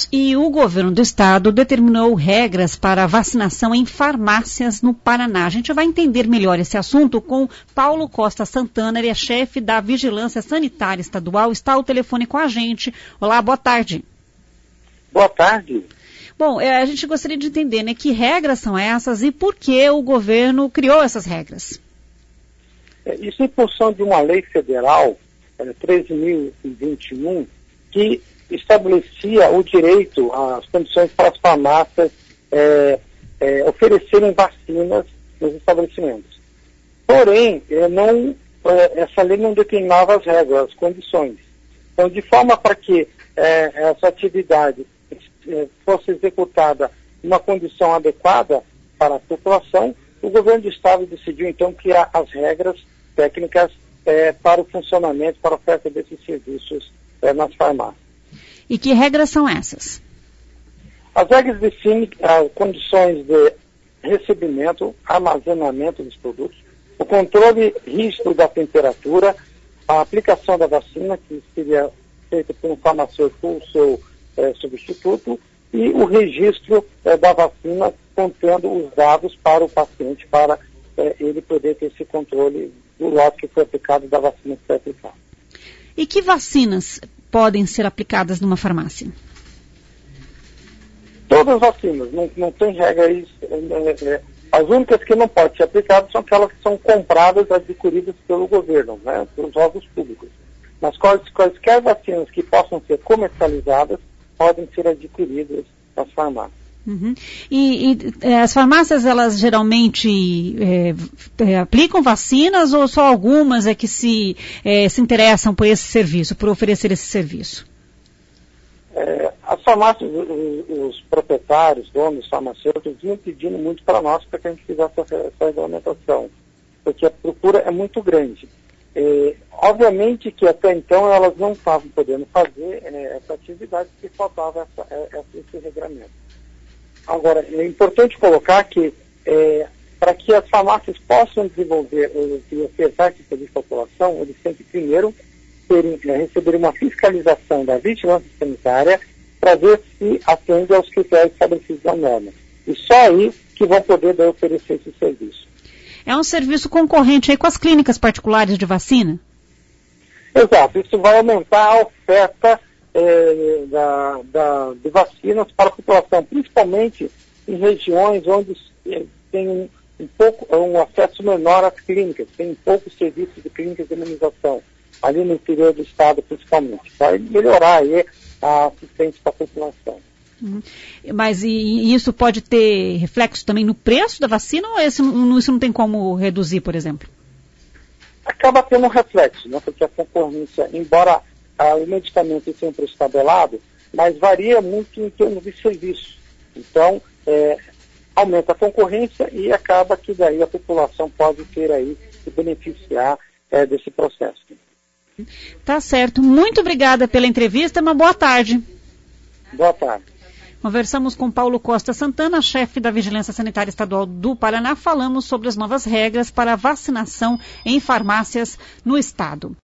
E o governo do estado determinou regras para vacinação em farmácias no Paraná. A gente vai entender melhor esse assunto com Paulo Costa Santana, ele é chefe da Vigilância Sanitária Estadual, está ao telefone com a gente. Olá, boa tarde. Boa tarde. Bom, a gente gostaria de entender, né, que regras são essas e por que o governo criou essas regras. Isso em função de uma lei federal, 13.021, que estabelecia o direito, as condições para as farmácias oferecerem vacinas nos estabelecimentos. Porém, essa lei não determinava as regras, as condições. Então, de forma para que essa atividade fosse executada em uma condição adequada para a população, o governo do estado decidiu, então, criar as regras técnicas para o funcionamento, para a oferta desses serviços nas farmácias. E que regras são essas? As regras definem as condições de recebimento, armazenamento dos produtos, o controle rígido da temperatura, a aplicação da vacina, que seria feita por um farmacêutico ou seu substituto, e o registro da vacina contendo os dados para o paciente, para ele poder ter esse controle do lote que foi aplicado, da vacina que foi aplicada. E que vacinas podem ser aplicadas numa farmácia? Todas as vacinas, não tem regra. As únicas que não podem ser aplicadas são aquelas que são compradas, adquiridas pelo governo, né, pelos órgãos públicos. Mas quaisquer vacinas que possam ser comercializadas podem ser adquiridas nas farmácias. Uhum. E as farmácias, elas geralmente aplicam vacinas ou só algumas é que se interessam por esse serviço, por oferecer esse serviço? As farmácias, os proprietários, donos, farmacêuticos, vinham pedindo muito para nós para que a gente fizesse essa regulamentação, porque a procura é muito grande. Obviamente que até então elas não estavam podendo fazer essa atividade porque faltava esse regramento. Agora, é importante colocar que para que as farmácias possam desenvolver e ofertar esse serviço à população, eles têm que primeiro receber uma fiscalização da vigilância sanitária para ver se atende aos critérios estabelecidos na norma. E só aí que vão poder oferecer esse serviço. É um serviço concorrente aí com as clínicas particulares de vacina? Exato, isso vai aumentar a oferta de vacinas para a população, principalmente em regiões onde tem um acesso menor às clínicas, tem poucos serviços de clínicas de imunização, ali no interior do estado principalmente. Vai melhorar aí a assistência para a população. Mas e isso pode ter reflexo também no preço da vacina ou isso não tem como reduzir, por exemplo? Acaba tendo um reflexo, né? Porque a concorrência, embora o medicamento tenha um preço tabelado, mas varia muito em termos de serviço. Então, aumenta a concorrência e acaba que daí a população pode ter aí se beneficiar desse processo. Tá certo. Muito obrigada pela entrevista. Uma boa tarde. Boa tarde. Conversamos com Paulo Costa Santana, chefe da Vigilância Sanitária Estadual do Paraná. Falamos sobre as novas regras para vacinação em farmácias no estado.